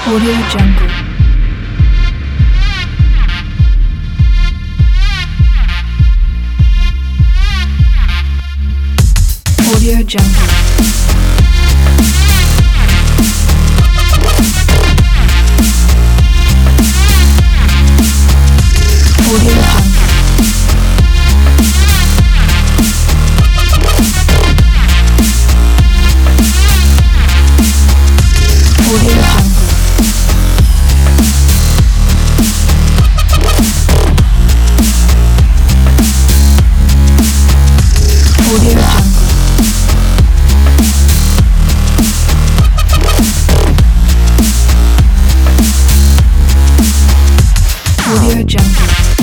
Audio Jungle. Audio Jungle. Audio Jungle. Audio Jungle. Audio Jungle. Audio Jungle.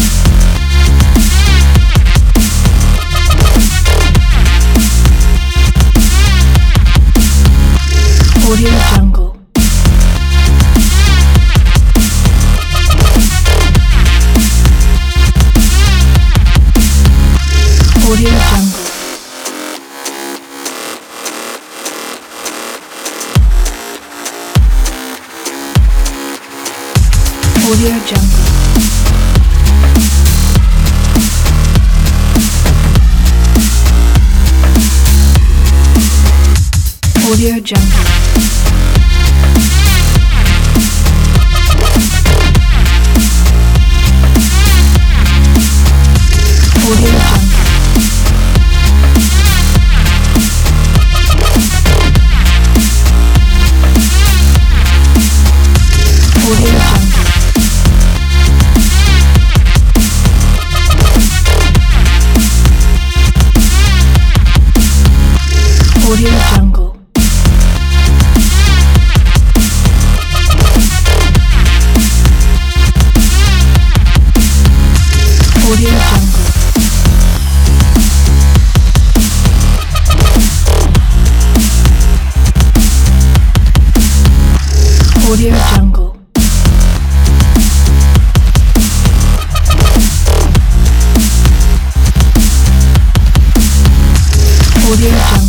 Audio Jungle. Audio Jungle. Audio Jungle. Audio Jungle. Audio Jungle. Audio Jungle. Audio Jungle. Audio Jungle. Audio Jungle. Audio Jungle.